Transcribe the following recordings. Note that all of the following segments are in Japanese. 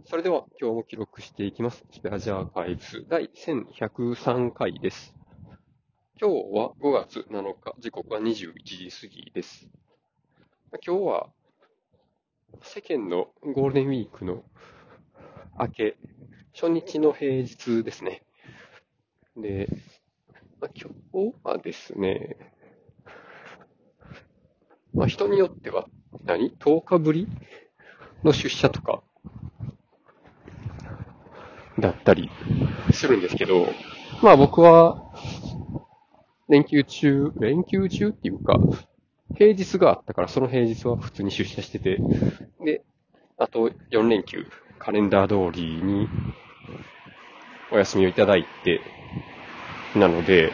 それでは今日も記録していきます。スペアジャーカイブス第1103回です。今日は5月7日、時刻は21時過ぎです。今日は世間のゴールデンウィークの明け、初日の平日ですね。で、今日はですね、人によっては10日ぶりの出社とかだったりするんですけど、僕は連休中っていうか、平日があったから、その平日は普通に出社してて、で、あと4連休、カレンダー通りにお休みをいただいて、なので、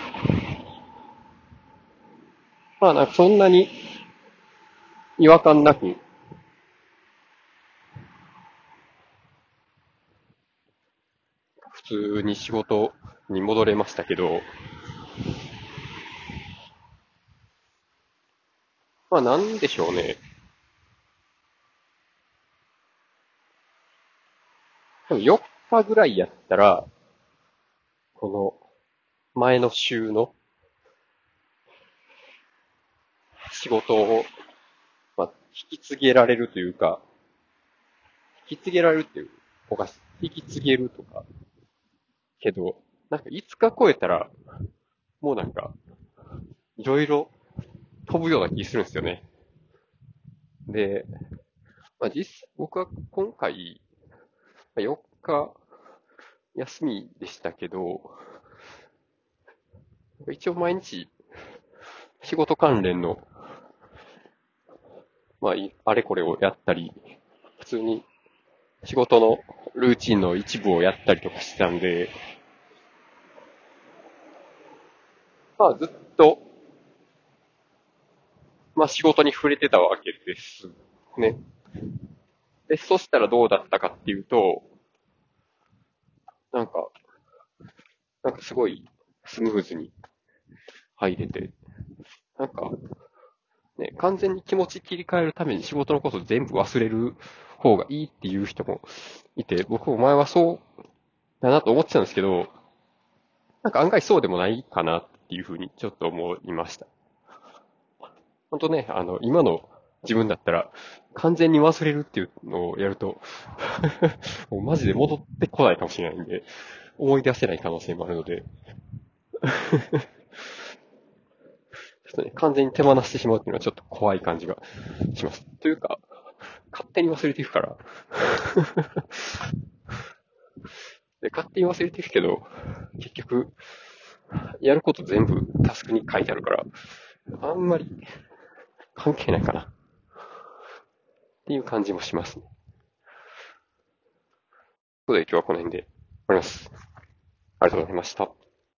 なんかそんなに違和感なく、普通に仕事に戻れましたけど、なんでしょうね。多分4日ぐらいやったら、この前の週の仕事を、引き継げられるというか、引き継げられるっていう、引き継げるとか、けど、なんか5日超えたら、もうなんか、いろいろ飛ぶような気するんですよね。で、僕は今回、4日休みでしたけど、一応毎日仕事関連の、あれこれをやったり、普通に仕事のルーチンの一部をやったりとかしてたんで、ずっと、仕事に触れてたわけですね。で、そしたらどうだったかっていうと、なんか、すごいスムーズに入れて、なんか、完全に気持ち切り替えるために仕事のこと全部忘れる方がいいっていう人もいて、僕も前はそうだなと思ってたんですけど、案外そうでもないかなっていうふうにちょっと思いました。本当ね、今の自分だったら完全に忘れるっていうのをやるともうマジで戻ってこないかもしれないんで、思い出せない可能性もあるのでちょっとね、完全に手放してしまうっていうのはちょっと怖い感じがします。というか、勝手に忘れていくからで、勝手に忘れていくけど、結局、やること全部タスクに書いてあるから、あんまり関係ないかなっていう感じもしますね。ということで今日はこの辺で終わります。ありがとうございました。